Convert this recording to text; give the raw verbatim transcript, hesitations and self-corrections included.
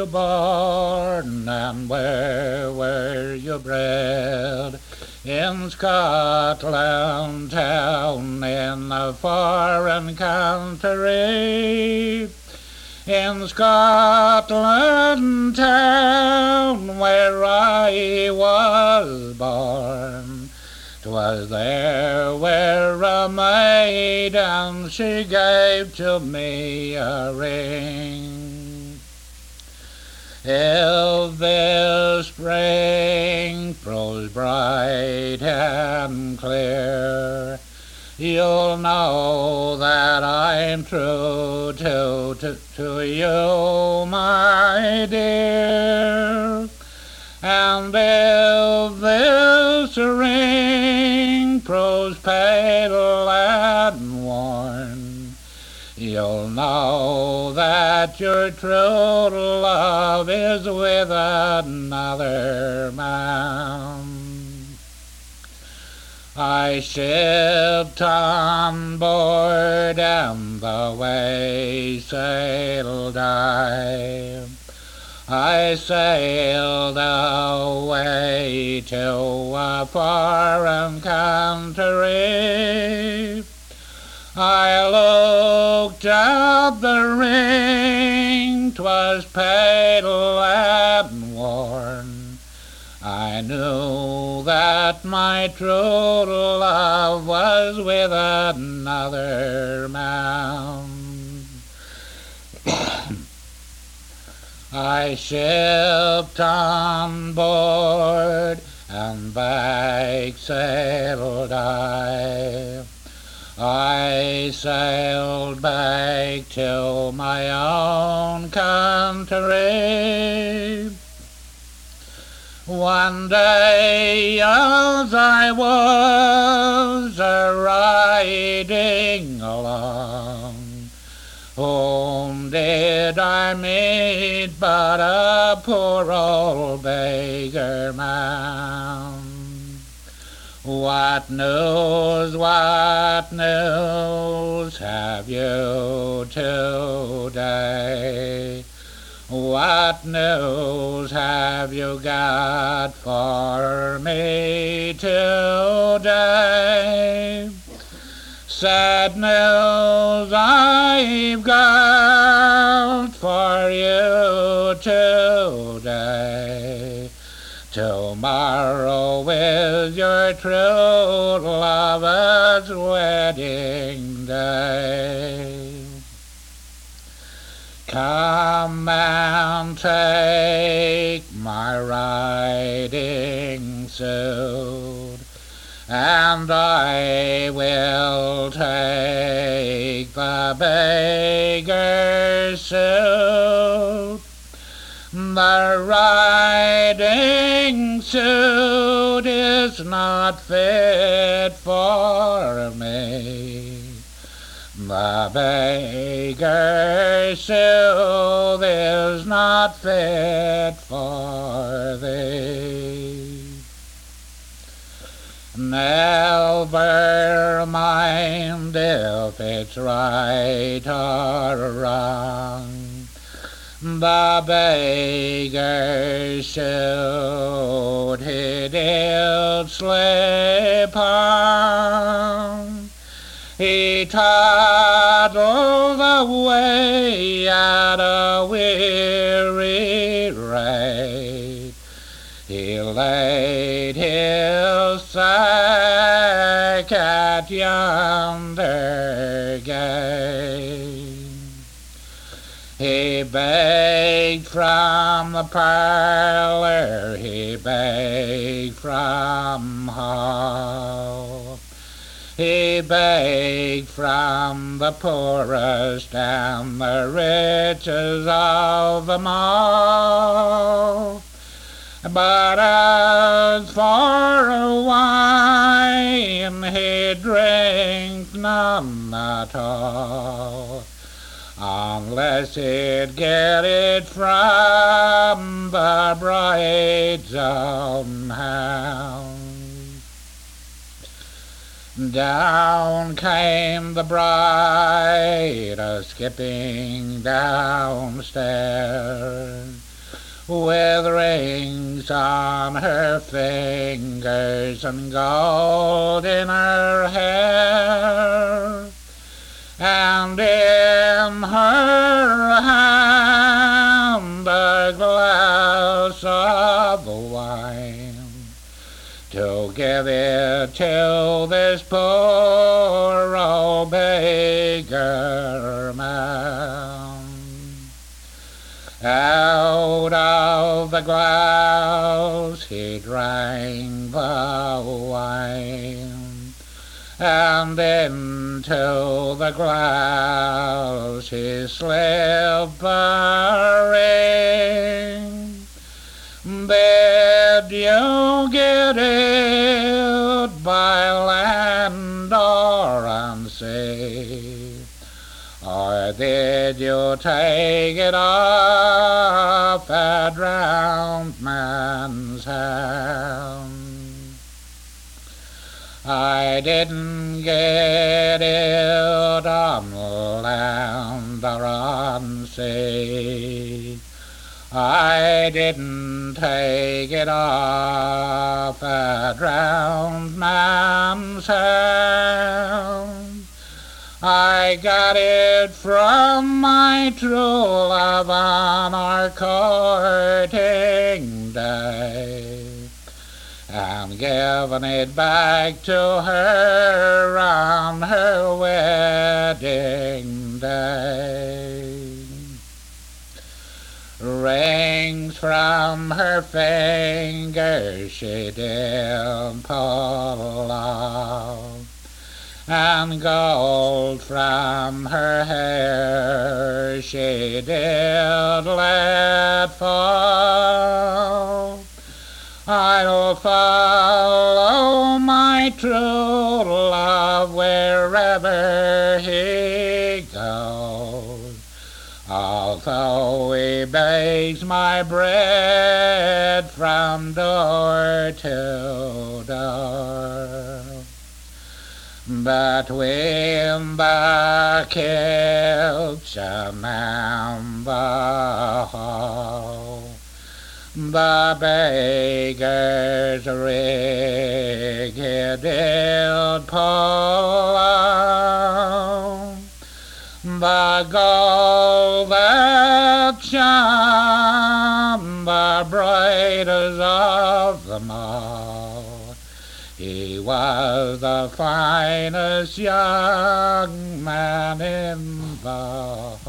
you born, and where were you bred? In Scotland town, in a foreign country. In Scotland town, where I was born. 'Twas there where a maiden she gave to me a ring. If this spring proves bright and clear, you'll know that I'm true to, to, to you, my dear. And if this ring proves pale and worn, you'll know that your true love is with another man. I shipped on board and the way sailed I. I sailed away to a foreign country. I looked at the ring, 'twas pale and worn. I knew that my true love was with another man. I shipped on board and back sailed I. I sailed back to my own country. One day as I was a-riding along, whom did I meet but a poor old beggar man? What news, what news have you today? What news have you got for me today? Sad news I've got for you today. Tomorrow is your true lover's wedding day. Come and take my riding suit, and I will take the beggar's suit. The riding suit is not fit for me. The beggar's suit is not fit for thee. Never mind if it's right or wrong. The beggar's suit he did slip on. He toddled away at a weary rate. He laid his sack at yonder gate. He begged from the parlor, he begged from hall. He begged from the poorest and the richest of them all. But as for wine, he drank none at all, unless he'd get it from the bride's own house. Down came the bride, a-skipping downstairs. with rings on her fingers and gold in her hair, and in her hand a glass of wine, to give it to this poor old beggar man. Out of the glass he drank the wine, and into the glass he slipped the ring. Did you get it by land or on sea, or did you take it off a drowned man's hand? I didn't get it on land or on sea, I didn't take it off a drowned man's hand. I got it from my true love on our courting day, and given it back to her on her wedding day. Rings from her fingers she did pull off, and gold from her hair she did let fall. I'll follow my true love wherever he goes, although he begs my bread from door to door. Between the kitchen and the hall, the beggar's rig he did pull out, the gold that shone the brightest of them all. He was the finest young man in the